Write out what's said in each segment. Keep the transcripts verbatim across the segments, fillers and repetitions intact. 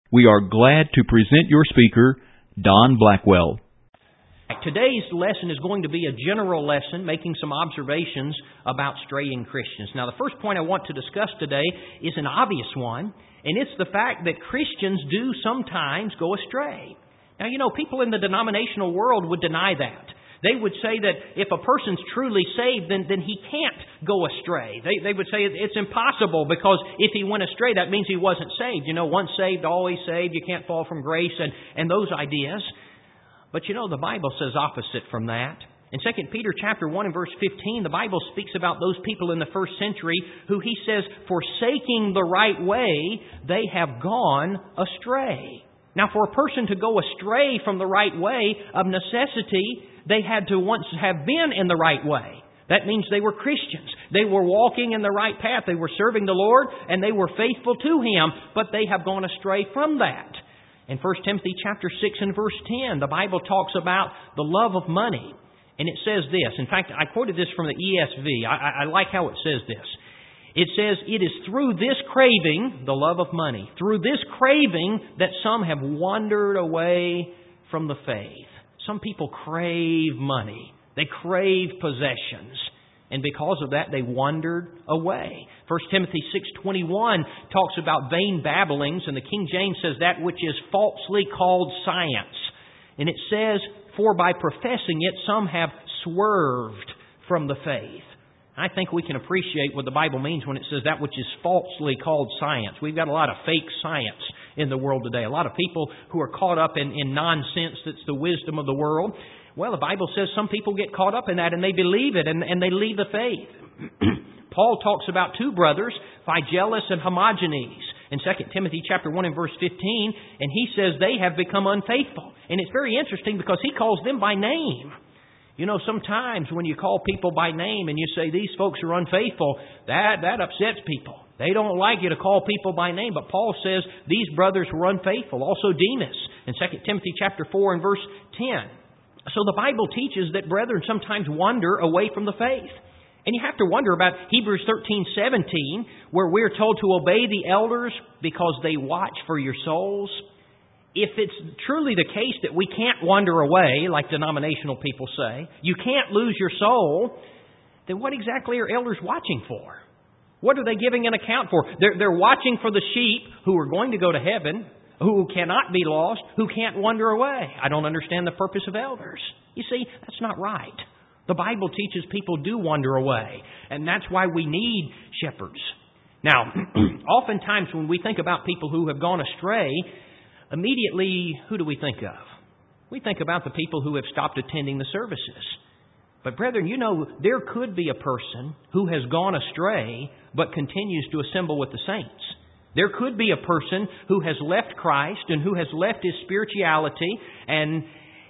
We are glad to present your speaker, Don Blackwell. Today's lesson is going to be a general lesson, making some observations about straying Christians. Now, the first point I want to discuss today is an obvious one, and it's the fact that Christians do sometimes go astray. Now, you know, people in the denominational world would deny that. They would say that if a person's truly saved, then, then he can't go astray. They, they would say it's impossible because if he went astray, that means he wasn't saved. You know, once saved, always saved. You can't fall from grace and, and those ideas. But you know, the Bible says opposite from that. In Second Peter chapter one and verse fifteen, the Bible speaks about those people in the first century who he says, forsaking the right way, they have gone astray. Now, for a person to go astray from the right way, of necessity, they had to once have been in the right way. That means they were Christians. They were walking in the right path. They were serving the Lord, and they were faithful to Him, but they have gone astray from that. In First Timothy chapter six and verse ten, the Bible talks about the love of money. And it says this. In fact, I quoted this from the E S V. I, I like how it says this. It says, it is through this craving, the love of money, through this craving that some have wandered away from the faith. Some people crave money. They crave possessions. And because of that, they wandered away. First Timothy six twenty-one talks about vain babblings, and the King James says that which is falsely called science. And it says, for by professing it, some have swerved from the faith. I think we can appreciate what the Bible means when it says that which is falsely called science. We've got a lot of fake science in the world today. A lot of people who are caught up in, in nonsense that's the wisdom of the world. Well, the Bible says some people get caught up in that and they believe it and, and they leave the faith. Paul talks about two brothers, Phygelus and Hermogenes, in Second Timothy chapter one and verse fifteen, and he says they have become unfaithful. And it's very interesting because he calls them by name. You know, sometimes when you call people by name and you say these folks are unfaithful, that, that upsets people. They don't like you to call people by name. But Paul says these brothers were unfaithful. Also Demas in Second Timothy chapter four and verse ten. So the Bible teaches that brethren sometimes wander away from the faith. And you have to wonder about Hebrews thirteen seventeen, where we're told to obey the elders because they watch for your souls. If it's truly the case that we can't wander away, like denominational people say, you can't lose your soul, then what exactly are elders watching for? What are they giving an account for? They're, they're watching for the sheep who are going to go to heaven, who cannot be lost, who can't wander away. I don't understand the purpose of elders. You see, that's not right. The Bible teaches people do wander away, and that's why we need shepherds. Now, oftentimes when we think about people who have gone astray, immediately, who do we think of? We think about the people who have stopped attending the services. But brethren, you know, there could be a person who has gone astray but continues to assemble with the saints. There could be a person who has left Christ and who has left his spirituality, and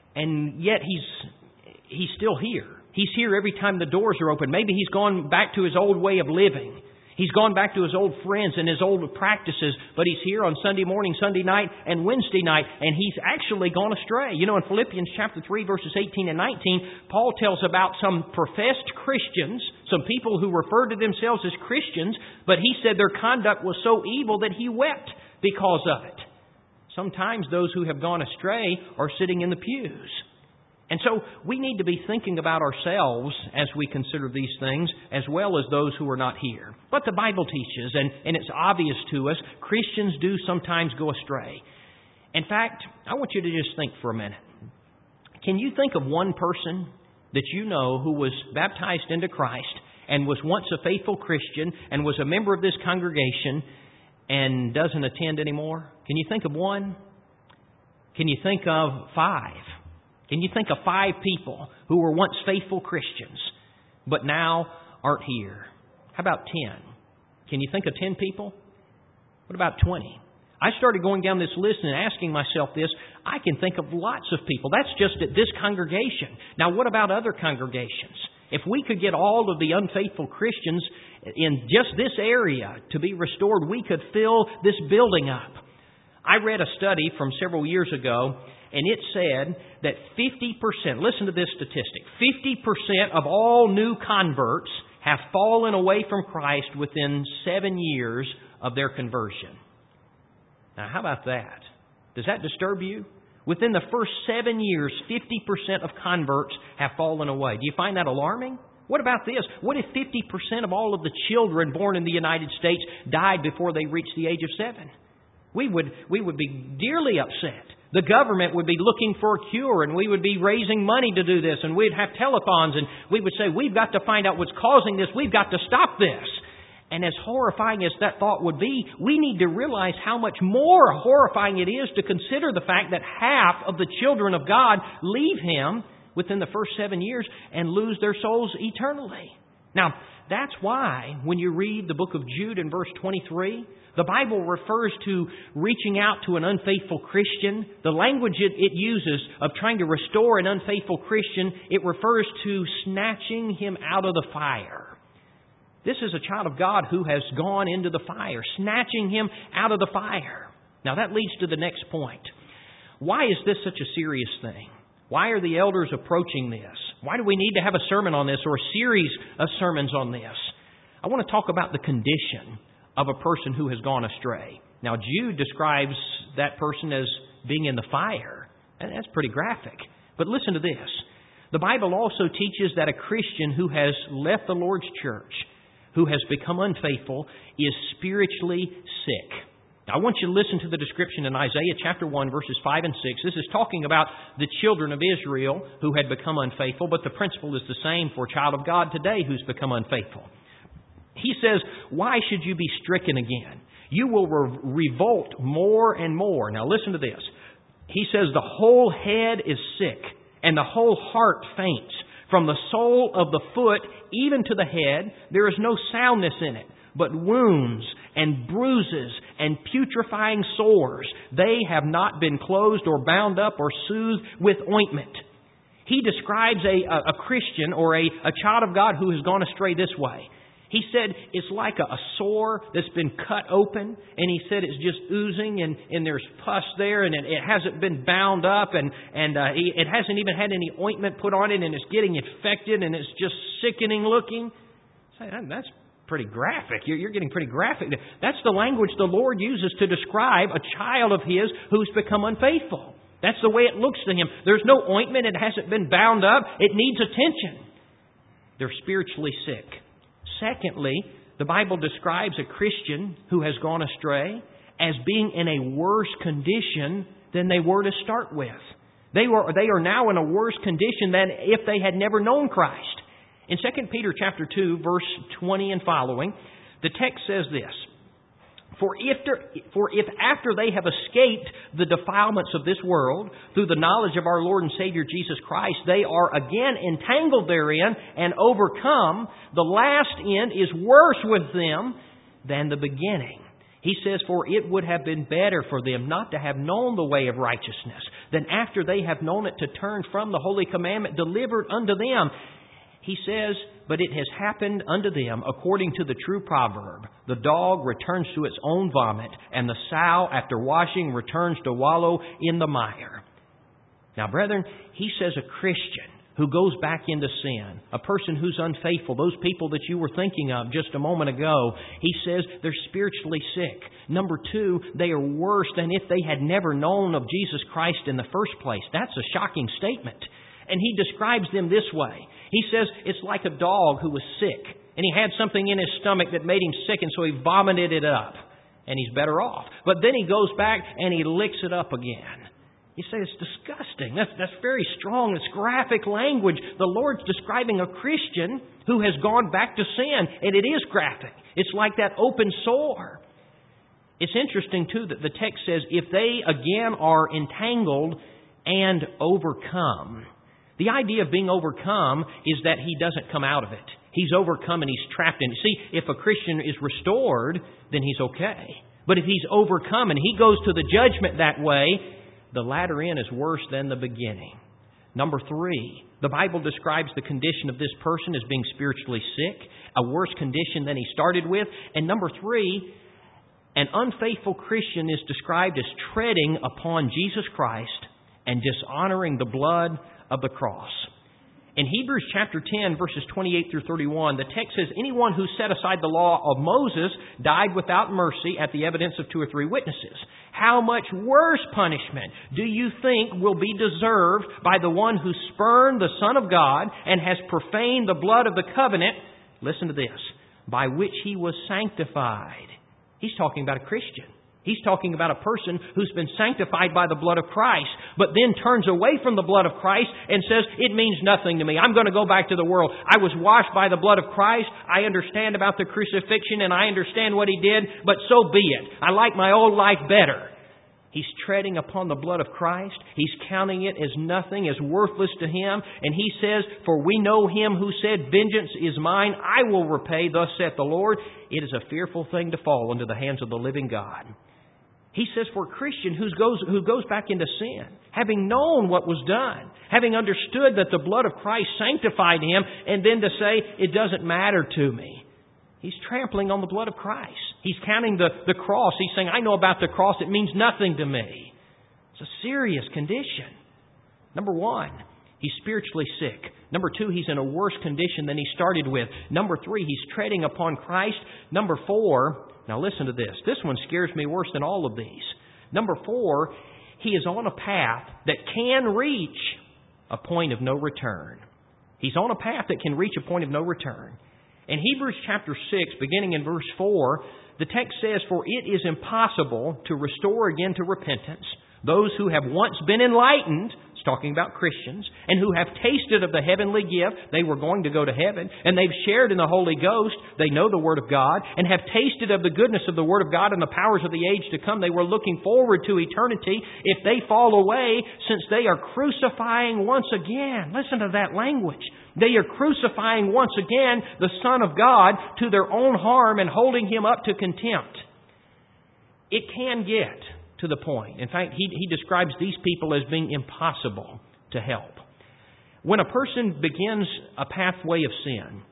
and yet he's he's still here. He's here every time the doors are open. Maybe he's gone back to his old way of living. He's gone back to his old friends and his old practices, but he's here on Sunday morning, Sunday night, and Wednesday night, and he's actually gone astray. You know, in Philippians chapter three, verses eighteen and nineteen, Paul tells about some professed Christians, some people who referred to themselves as Christians, but he said their conduct was so evil that he wept because of it. Sometimes those who have gone astray are sitting in the pews. And so we need to be thinking about ourselves as we consider these things, as well as those who are not here. But the Bible teaches, and, and it's obvious to us, Christians do sometimes go astray. In fact, I want you to just think for a minute. Can you think of one person that you know who was baptized into Christ and was once a faithful Christian and was a member of this congregation and doesn't attend anymore? Can you think of one? Can you think of five? Can you think of five people who were once faithful Christians, but now aren't here? How about ten? Can you think of ten people? What about twenty? I started going down this list and asking myself this. I can think of lots of people. That's just at this congregation. Now, what about other congregations? If we could get all of the unfaithful Christians in just this area to be restored, we could fill this building up. I read a study from several years ago, and it said that fifty percent, listen to this statistic, fifty percent of all new converts have fallen away from Christ within seven years of their conversion. Now, how about that? Does that disturb you? Within the first seven years, fifty percent of converts have fallen away. Do you find that alarming? What about this? What if fifty percent of all of the children born in the United States died before they reached the age of seven? We would, we would be dearly upset. The government would be looking for a cure, and we would be raising money to do this, and we'd have telethons, and we would say, we've got to find out what's causing this. We've got to stop this. And as horrifying as that thought would be, we need to realize how much more horrifying it is to consider the fact that half of the children of God leave Him within the first seven years and lose their souls eternally. Now, that's why when you read the book of Jude in verse twenty-three, the Bible refers to reaching out to an unfaithful Christian. The language it, it uses of trying to restore an unfaithful Christian, it refers to snatching him out of the fire. This is a child of God who has gone into the fire, snatching him out of the fire. Now that leads to the next point. Why is this such a serious thing? Why are the elders approaching this? Why do we need to have a sermon on this or a series of sermons on this? I want to talk about the condition of a person who has gone astray. Now, Jude describes that person as being in the fire. And that's pretty graphic. But listen to this. The Bible also teaches that a Christian who has left the Lord's church, who has become unfaithful, is spiritually sick. Now, I want you to listen to the description in Isaiah chapter one, verses five and six. This is talking about the children of Israel who had become unfaithful, but the principle is the same for a child of God today who's become unfaithful. He says, why should you be stricken again? You will re- revolt more and more. Now listen to this. He says, the whole head is sick and the whole heart faints. From the sole of the foot even to the head, there is no soundness in it, but wounds and bruises and putrefying sores. They have not been closed or bound up or soothed with ointment. He describes a, a, a Christian or a, a child of God who has gone astray this way. He said it's like a, a sore that's been cut open, and he said it's just oozing, and, and there's pus there, and it, it hasn't been bound up, and, and uh, he, it hasn't even had any ointment put on it, and it's getting infected, and it's just sickening looking. Say, that, that's pretty graphic. You're, you're getting pretty graphic. That's the language the Lord uses to describe a child of His who's become unfaithful. That's the way it looks to him. There's no ointment. It hasn't been bound up. It needs attention. They're spiritually sick. Secondly, the Bible describes a Christian who has gone astray as being in a worse condition than they were to start with. They were, they are now in a worse condition than if they had never known Christ. In Second Peter chapter two, verse twenty and following, the text says this, For if, for if after they have escaped the defilements of this world, through the knowledge of our Lord and Savior Jesus Christ, they are again entangled therein and overcome, the last end is worse with them than the beginning. He says, For it would have been better for them not to have known the way of righteousness, than after they have known it to turn from the holy commandment delivered unto them. He says, But it has happened unto them according to the true proverb. The dog returns to its own vomit, and the sow after washing returns to wallow in the mire. Now, brethren, he says a Christian who goes back into sin, a person who's unfaithful, those people that you were thinking of just a moment ago, he says they're spiritually sick. Number two, they are worse than if they had never known of Jesus Christ in the first place. That's a shocking statement. And he describes them this way. He says it's like a dog who was sick, and he had something in his stomach that made him sick, and so he vomited it up, and he's better off. But then he goes back and he licks it up again. You say it's disgusting. That's, that's very strong. It's graphic language. The Lord's describing a Christian who has gone back to sin, and it is graphic. It's like that open sore. It's interesting, too, that the text says, if they again are entangled and overcome. The idea of being overcome is that he doesn't come out of it. He's overcome and he's trapped in it. See, if a Christian is restored, then he's okay. But if he's overcome and he goes to the judgment that way, the latter end is worse than the beginning. Number three, the Bible describes the condition of this person as being spiritually sick, a worse condition than he started with. And number three, an unfaithful Christian is described as treading upon Jesus Christ and dishonoring the blood of the cross. In Hebrews chapter ten, verses twenty-eight through thirty-one, the text says, anyone who set aside the law of Moses died without mercy at the evidence of two or three witnesses. How much worse punishment do you think will be deserved by the one who spurned the Son of God and has profaned the blood of the covenant, listen to this, by which He was sanctified? He's talking about a Christian. He's talking about a person who's been sanctified by the blood of Christ, but then turns away from the blood of Christ and says, it means nothing to me. I'm going to go back to the world. I was washed by the blood of Christ. I understand about the crucifixion and I understand what He did, but so be it. I like my old life better. He's treading upon the blood of Christ. He's counting it as nothing, as worthless to him. And he says, for we know Him who said, vengeance is mine, I will repay, thus saith the Lord. It is a fearful thing to fall into the hands of the living God. He says for a Christian who goes, who goes back into sin, having known what was done, having understood that the blood of Christ sanctified him, and then to say, it doesn't matter to me. He's trampling on the blood of Christ. He's counting the, the cross. He's saying, I know about the cross. It means nothing to me. It's a serious condition. Number one, he's spiritually sick. Number two, he's in a worse condition than he started with. Number three, he's treading upon Christ. Number four, now listen to this. This one scares me worse than all of these. Number four, he is on a path that can reach a point of no return. He's on a path that can reach a point of no return. In Hebrews chapter six, beginning in verse four, the text says, for it is impossible to restore again to repentance those who have once been enlightened, it's talking about Christians, and who have tasted of the heavenly gift. They were going to go to heaven, and they've shared in the Holy Ghost. They know the Word of God, and have tasted of the goodness of the Word of God and the powers of the age to come. They were looking forward to eternity. If they fall away, since they are crucifying once again, listen to that language. They are crucifying once again the Son of God to their own harm and holding Him up to contempt. It can get to the point. In fact, he, he describes these people as being impossible to help. When a person begins a pathway of sin,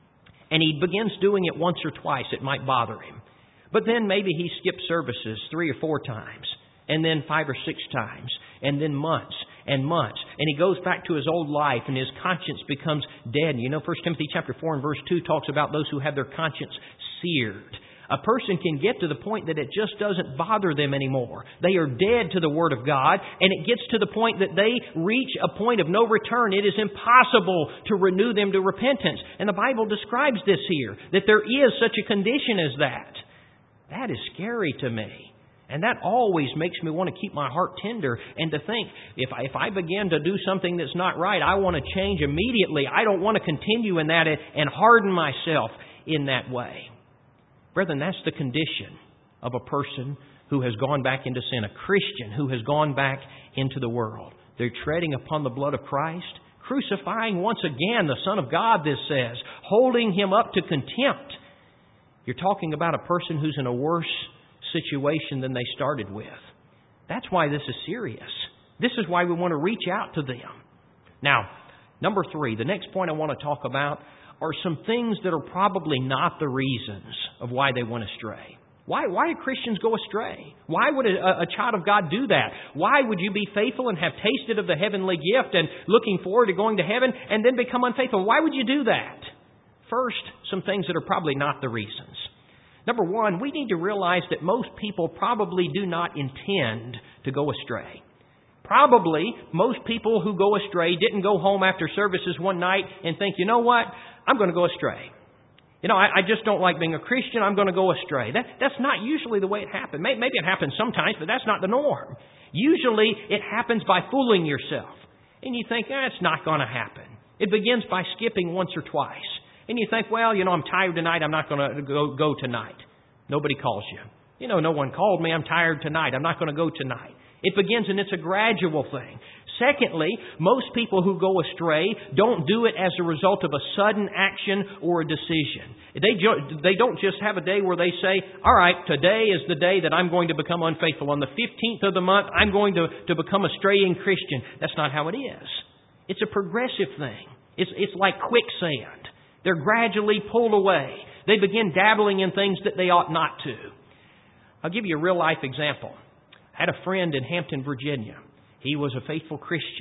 and he begins doing it once or twice, it might bother him. But then maybe he skips services three or four times, and then five or six times, and then months and months. And he goes back to his old life, and his conscience becomes dead. You know, First Timothy chapter four and verse two talks about those who have their conscience seared. A person can get to the point that it just doesn't bother them anymore. They are dead to the Word of God, and it gets to the point that they reach a point of no return. It is impossible to renew them to repentance. And the Bible describes this here, that there is such a condition as that. That is scary to me. And that always makes me want to keep my heart tender and to think, if I, if I begin to do something that's not right, I want to change immediately. I don't want to continue in that and harden myself in that way. Brethren, that's the condition of a person who has gone back into sin, a Christian who has gone back into the world. They're treading upon the blood of Christ, crucifying once again the Son of God, this says, holding Him up to contempt. You're talking about a person who's in a worse situation than they started with. That's why this is serious. This is why we want to reach out to them. Now, number three, the next point I want to talk about are some things that are probably not the reasons of why they went astray. Why, why do Christians go astray? Why would a, a child of God do that? Why would you be faithful and have tasted of the heavenly gift and looking forward to going to heaven and then become unfaithful? Why would you do that? First, some things that are probably not the reasons. Number one, we need to realize that most people probably do not intend to go astray. Probably most people who go astray didn't go home after services one night and think, you know what? I'm going to go astray. You know, I, I just don't like being a Christian. I'm going to go astray. That, that's not usually the way it happens. Maybe, maybe it happens sometimes, but that's not the norm. Usually it happens by fooling yourself. And you think, eh, it's not going to happen. It begins by skipping once or twice. And you think, well, you know, I'm tired tonight. I'm not going to go, go tonight. Nobody calls you. You know, no one called me. I'm tired tonight. I'm not going to go tonight. It begins and it's a gradual thing. Secondly, most people who go astray don't do it as a result of a sudden action or a decision. They, ju- they don't just have a day where they say, all right, today is the day that I'm going to become unfaithful. On the fifteenth of the month, I'm going to, to become a straying Christian. That's not how it is. It's a progressive thing. It's, it's like quicksand. They're gradually pulled away. They begin dabbling in things that they ought not to. I'll give you a real life example. I had a friend in Hampton, Virginia. He was a faithful Christian.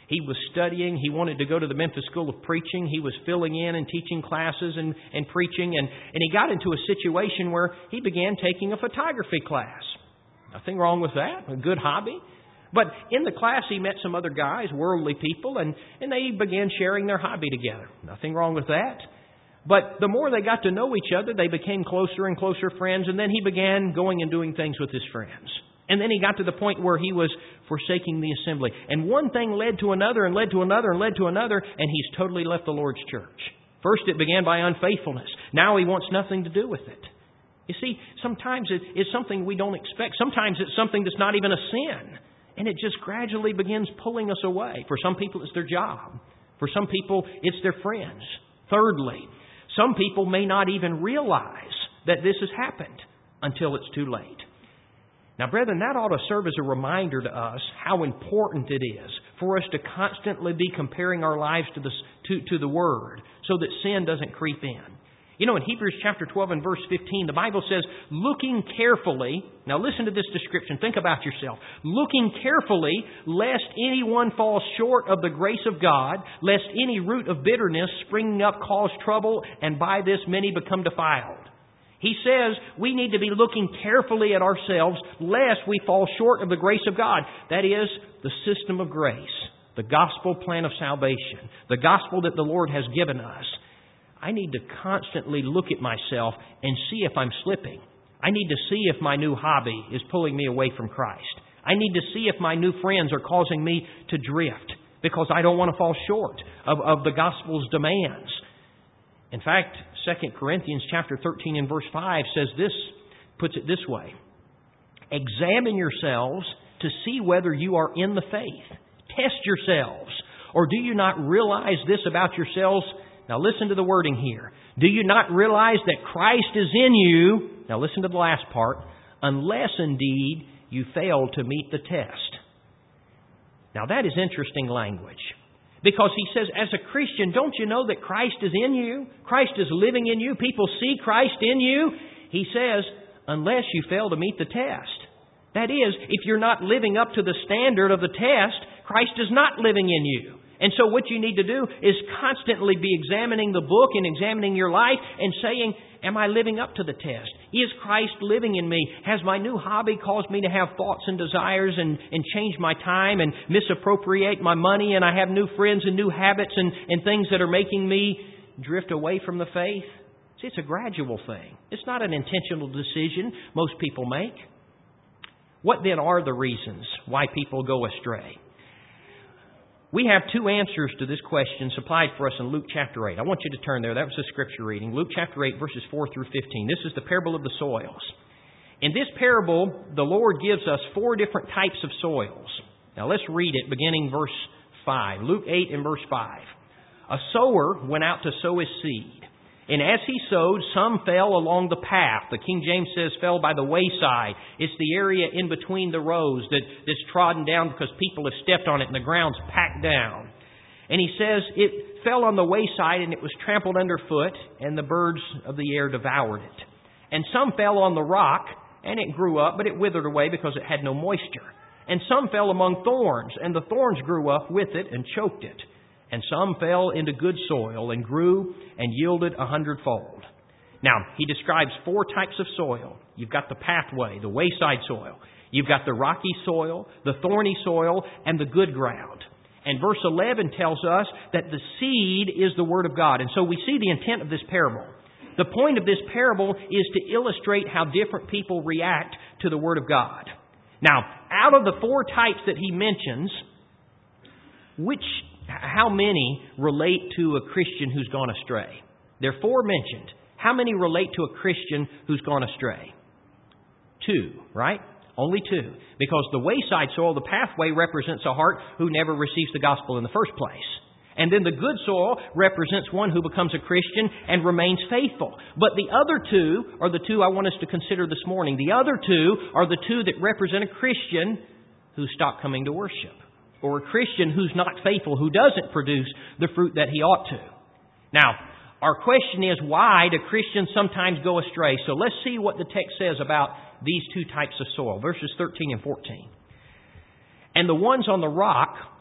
He was studying. He wanted to go to the Memphis School of Preaching. He was filling in and teaching classes and, and preaching. And, and he got into a situation where he began taking a photography class. Nothing wrong with that. A good hobby. But in the class, he met some other guys, worldly people, and, and they began sharing their hobby together. Nothing wrong with that. But the more they got to know each other, they became closer and closer friends. And then he began going and doing things with his friends. And then he got to the point where he was forsaking the assembly. And one thing led to another and led to another and led to another, and he's totally left the Lord's church. First it began by unfaithfulness. Now he wants nothing to do with it. You see, sometimes it, it's something we don't expect. Sometimes it's something that's not even a sin. And it just gradually begins pulling us away. For some people, it's their job. For some people, it's their friends. Thirdly, some people may not even realize that this has happened until it's too late. Now, brethren, that ought to serve as a reminder to us how important it is for us to constantly be comparing our lives to the, to, to the Word so that sin doesn't creep in. You know, in Hebrews chapter twelve and verse fifteen, the Bible says, looking carefully, now listen to this description, think about yourself, looking carefully, lest anyone fall short of the grace of God, lest any root of bitterness springing up cause trouble, and by this many become defiled. He says we need to be looking carefully at ourselves lest we fall short of the grace of God. That is, the system of grace, the gospel plan of salvation, the gospel that the Lord has given us. I need to constantly look at myself and see if I'm slipping. I need to see if my new hobby is pulling me away from Christ. I need to see if my new friends are causing me to drift because I don't want to fall short of, of the gospel's demands. In fact, Second Corinthians chapter thirteen and verse five says this, puts it this way. Examine yourselves to see whether you are in the faith. Test yourselves. Or do you not realize this about yourselves? Now listen to the wording here. Do you not realize that Christ is in you? Now listen to the last part. Unless indeed you fail to meet the test. Now that is interesting language. Because he says, as a Christian, don't you know that Christ is in you? Christ is living in you. People see Christ in you. He says, unless you fail to meet the test. That is, if you're not living up to the standard of the test, Christ is not living in you. And so what you need to do is constantly be examining the book and examining your life and saying, am I living up to the test? Is Christ living in me? Has my new hobby caused me to have thoughts and desires and, and change my time and misappropriate my money, and I have new friends and new habits and, and things that are making me drift away from the faith? See, it's a gradual thing. It's not an intentional decision most people make. What then are the reasons why people go astray? We have two answers to this question supplied for us in Luke chapter eight. I want you to turn there. That was the scripture reading. Luke chapter eight, verses four through fifteen. This is the parable of the soils. In this parable, the Lord gives us four different types of soils. Now let's read it beginning verse five. Luke eight and verse five. A sower went out to sow his seed. And as he sowed, some fell along the path. The King James says fell by the wayside. It's the area in between the rows that, that's trodden down because people have stepped on it and the ground's packed down. And he says it fell on the wayside and it was trampled underfoot and the birds of the air devoured it. And some fell on the rock and it grew up, but it withered away because it had no moisture. And some fell among thorns and the thorns grew up with it and choked it. And some fell into good soil and grew and yielded a hundredfold. Now, he describes four types of soil. You've got the pathway, the wayside soil. You've got the rocky soil, the thorny soil, and the good ground. And verse eleven tells us that the seed is the Word of God. And so we see the intent of this parable. The point of this parable is to illustrate how different people react to the Word of God. Now, out of the four types that he mentions, which... how many relate to a Christian who's gone astray? There are four mentioned. How many relate to a Christian who's gone astray? Two, right? Only two. Because the wayside soil, the pathway, represents a heart who never receives the gospel in the first place. And then the good soil represents one who becomes a Christian and remains faithful. But the other two are the two I want us to consider this morning. The other two are the two that represent a Christian who stopped coming to worship. Or a Christian who's not faithful, who doesn't produce the fruit that he ought to. Now, our question is, why do Christians sometimes go astray? So let's see what the text says about these two types of soil. Verses thirteen and fourteen. And the ones on the rock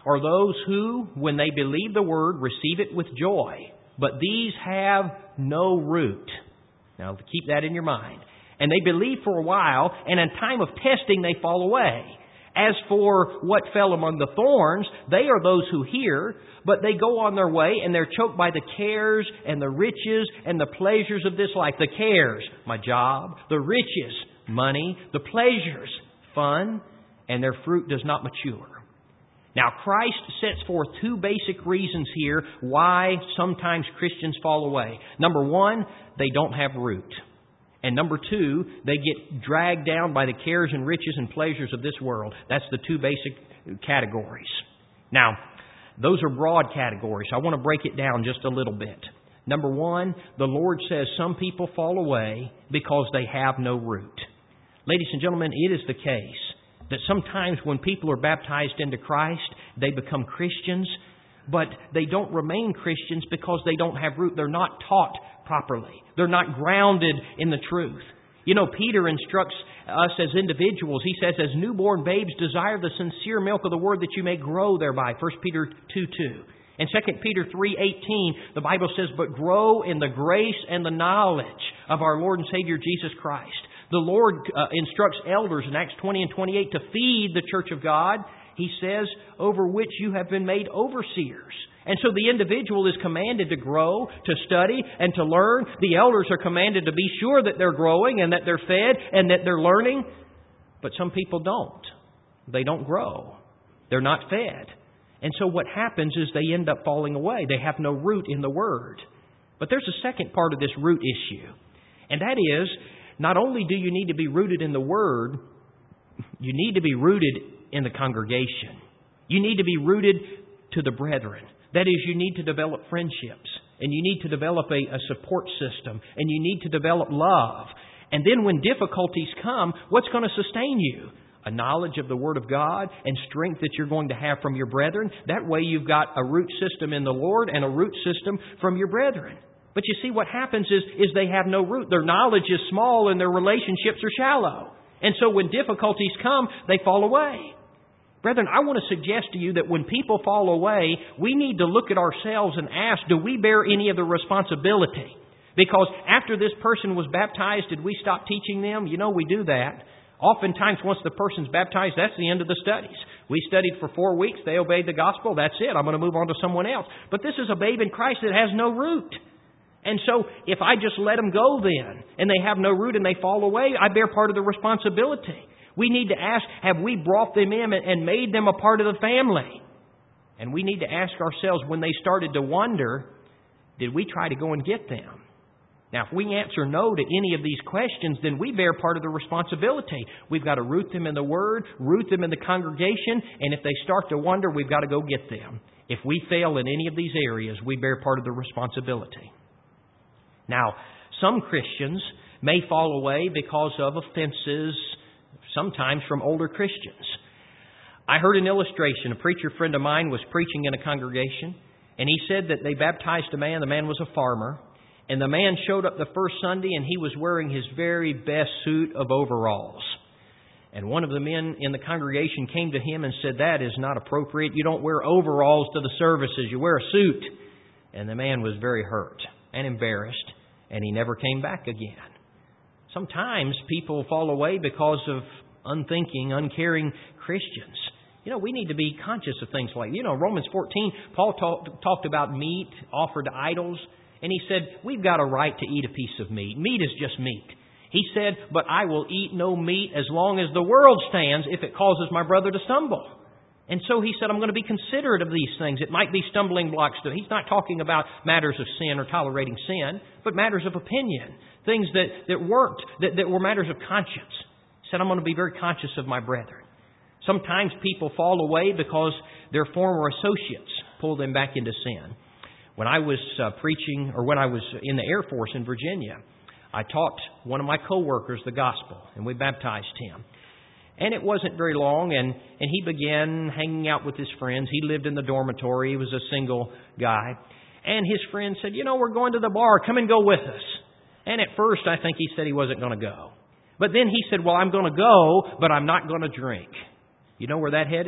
are those who, when they believe the Word, receive it with joy. But these have no root. Now, keep that in your mind. And they believe for a while, and in time of testing they fall away. As for what fell among the thorns, they are those who hear, but they go on their way, and they're choked by the cares and the riches and the pleasures of this life. The cares, my job. The riches, money. The pleasures, fun. And their fruit does not mature. Now, Christ sets forth two basic reasons here why sometimes Christians fall away. Number one, they don't have root. And number two, they get dragged down by the cares and riches and pleasures of this world. That's the two basic categories. Now, those are broad categories. I want to break it down just a little bit. Number one, the Lord says some people fall away because they have no root. Ladies and gentlemen, it is the case that sometimes when people are baptized into Christ, they become Christians, but they don't remain Christians because they don't have root. They're not taught properly. They're not grounded in the truth. You know, Peter instructs us as individuals. He says, as newborn babes, desire the sincere milk of the Word that you may grow thereby. First Peter two two. In Second Peter three eighteen, the Bible says, but grow in the grace and the knowledge of our Lord and Savior Jesus Christ. The Lord uh, instructs elders in Acts twenty and twenty-eight to feed the church of God. He says, over which you have been made overseers. And so the individual is commanded to grow, to study, and to learn. The elders are commanded to be sure that they're growing and that they're fed and that they're learning. But some people don't. They don't grow. They're not fed. And so what happens is they end up falling away. They have no root in the Word. But there's a second part of this root issue. And that is, not only do you need to be rooted in the Word, you need to be rooted in the congregation. You need to be rooted to the brethren. That is, you need to develop friendships, and you need to develop a, a support system, and you need to develop love. And then when difficulties come, what's going to sustain you? A knowledge of the Word of God and strength that you're going to have from your brethren. That way you've got a root system in the Lord and a root system from your brethren. But you see, what happens is, is they have no root. Their knowledge is small and their relationships are shallow. And so when difficulties come, they fall away. Brethren, I want to suggest to you that when people fall away, we need to look at ourselves and ask, do we bear any of the responsibility? Because after this person was baptized, did we stop teaching them? You know, we do that. Oftentimes, once the person's baptized, that's the end of the studies. We studied for four weeks. They obeyed the gospel. That's it. I'm going to move on to someone else. But this is a babe in Christ that has no root. And so if I just let them go then, and they have no root and they fall away, I bear part of the responsibility. We need to ask, have we brought them in and made them a part of the family? And we need to ask ourselves, when they started to wonder, did we try to go and get them? Now, if we answer no to any of these questions, then we bear part of the responsibility. We've got to root them in the Word, root them in the congregation, and if they start to wonder, we've got to go get them. If we fail in any of these areas, we bear part of the responsibility. Now, some Christians may fall away because of offenses, sometimes from older Christians. I heard an illustration. A preacher friend of mine was preaching in a congregation, and he said that they baptized a man. The man was a farmer. And the man showed up the first Sunday, and he was wearing his very best suit of overalls. And one of the men in the congregation came to him and said, that is not appropriate. You don't wear overalls to the services. You wear a suit. And the man was very hurt and embarrassed, and he never came back again. Sometimes people fall away because of unthinking, uncaring Christians. You know, we need to be conscious of things like, you know, Romans fourteen, Paul talk, talked about meat offered to idols. And he said, we've got a right to eat a piece of meat. Meat is just meat. He said, but I will eat no meat as long as the world stands if it causes my brother to stumble. And so he said, I'm going to be considerate of these things. It might be stumbling blocks to. He's not talking about matters of sin or tolerating sin, but matters of opinion. Things that, that weren't, that, that were matters of conscience. He said, I'm going to be very conscious of my brethren. Sometimes people fall away because their former associates pull them back into sin. When I was uh, preaching, or when I was in the Air Force in Virginia, I taught one of my co-workers the gospel, and we baptized him. And it wasn't very long, and, and he began hanging out with his friends. He lived in the dormitory. He was a single guy. And his friend said, you know, we're going to the bar. Come and go with us. And at first, I think he said he wasn't going to go. But then he said, well, I'm going to go, but I'm not going to drink. You know where that headed?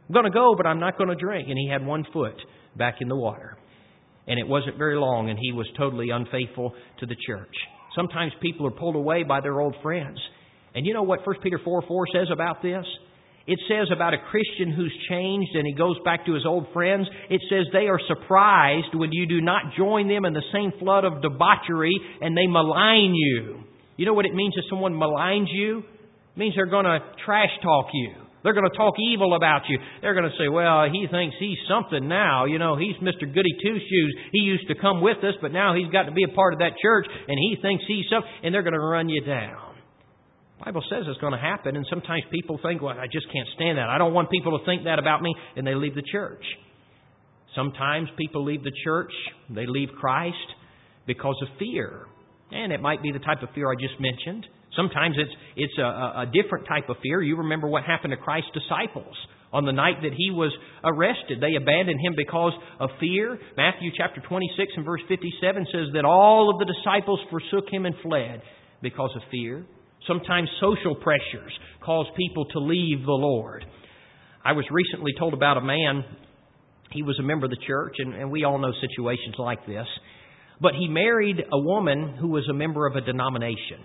I'm going to go, but I'm not going to drink. And he had one foot back in the water. And it wasn't very long, and he was totally unfaithful to the church. Sometimes people are pulled away by their old friends. And you know what First Peter four four says about this? It says about a Christian who's changed and he goes back to his old friends, it says they are surprised when you do not join them in the same flood of debauchery and they malign you. You know what it means if someone maligns you? It means they're going to trash talk you. They're going to talk evil about you. They're going to say, well, he thinks he's something now. You know, he's Mister Goody Two-Shoes. He used to come with us, but now he's got to be a part of that church, and he thinks he's something, and they're going to run you down. The Bible says it's going to happen, and sometimes people think, well, I just can't stand that. I don't want people to think that about me, and they leave the church. Sometimes people leave the church, they leave Christ because of fear. And it might be the type of fear I just mentioned. Sometimes it's it's a, a different type of fear. You remember what happened to Christ's disciples on the night that He was arrested. They abandoned Him because of fear. Matthew chapter twenty-six and verse fifty-seven says that all of the disciples forsook Him and fled because of fear. Sometimes social pressures cause people to leave the Lord. I was recently told about a man. He was a member of the church, and, and we all know situations like this. But he married a woman who was a member of a denomination.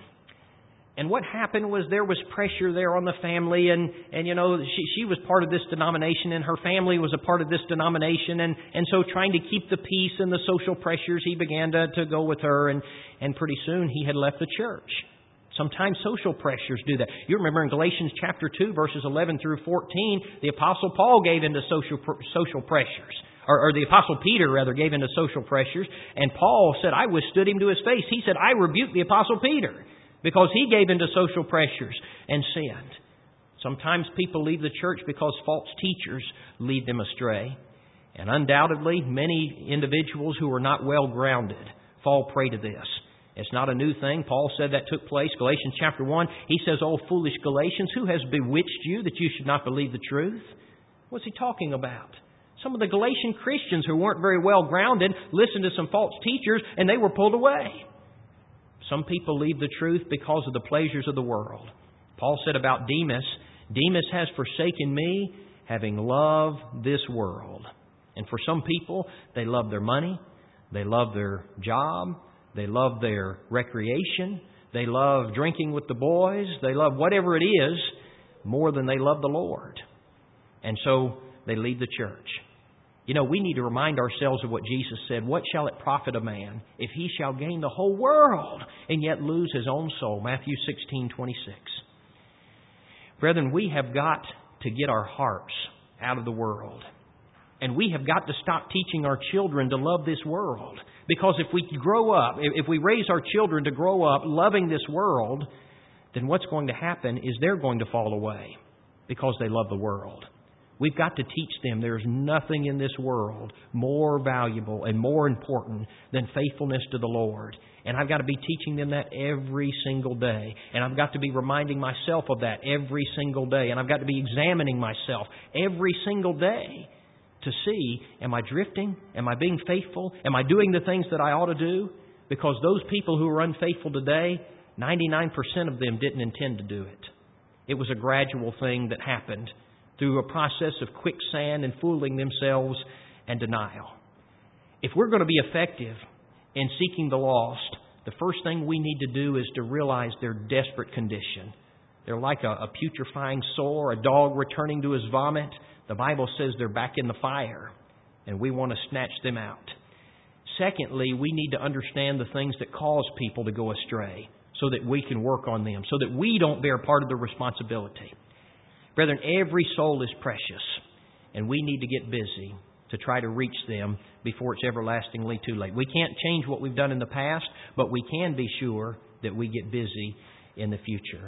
And what happened was there was pressure there on the family, and, and you know, she, she was part of this denomination, and her family was a part of this denomination, and, and so trying to keep the peace and the social pressures, he began to, to go with her, and, and pretty soon he had left the church. Sometimes social pressures do that. You remember in Galatians chapter two, verses eleven through fourteen, the Apostle Paul gave into social social pressures. Or, or the Apostle Peter, rather, gave into social pressures. And Paul said, I withstood him to his face. He said, I rebuked the Apostle Peter because he gave into social pressures and sinned. Sometimes people leave the church because false teachers lead them astray. And undoubtedly, many individuals who are not well grounded fall prey to this. It's not a new thing. Paul said that took place. Galatians chapter one, he says, O foolish Galatians, who has bewitched you that you should not believe the truth? What's he talking about? Some of the Galatian Christians who weren't very well grounded listened to some false teachers and they were pulled away. Some people leave the truth because of the pleasures of the world. Paul said about Demas, Demas has forsaken me, having loved this world. And for some people, they love their money, they love their job, they love their recreation, they love drinking with the boys, they love whatever it is more than they love the Lord. And so they leave the church. You know, we need to remind ourselves of what Jesus said. What shall it profit a man if he shall gain the whole world and yet lose his own soul? Matthew sixteen twenty-six. Brethren, we have got to get our hearts out of the world. And we have got to stop teaching our children to love this world. Because if we grow up, if we raise our children to grow up loving this world, then what's going to happen is they're going to fall away because they love the world. We've got to teach them there's nothing in this world more valuable and more important than faithfulness to the Lord. And I've got to be teaching them that every single day. And I've got to be reminding myself of that every single day. And I've got to be examining myself every single day to see, am I drifting? Am I being faithful? Am I doing the things that I ought to do? Because those people who are unfaithful today, ninety-nine percent of them didn't intend to do it. It was a gradual thing that happened through a process of quicksand and fooling themselves and denial. If we're going to be effective in seeking the lost, the first thing we need to do is to realize their desperate condition. They're like a, a putrefying sore, a dog returning to his vomit. The Bible says they're back in the fire, and we want to snatch them out. Secondly, we need to understand the things that cause people to go astray so that we can work on them, so that we don't bear part of the responsibility. Brethren, every soul is precious, and we need to get busy to try to reach them before it's everlastingly too late. We can't change what we've done in the past, but we can be sure that we get busy in the future.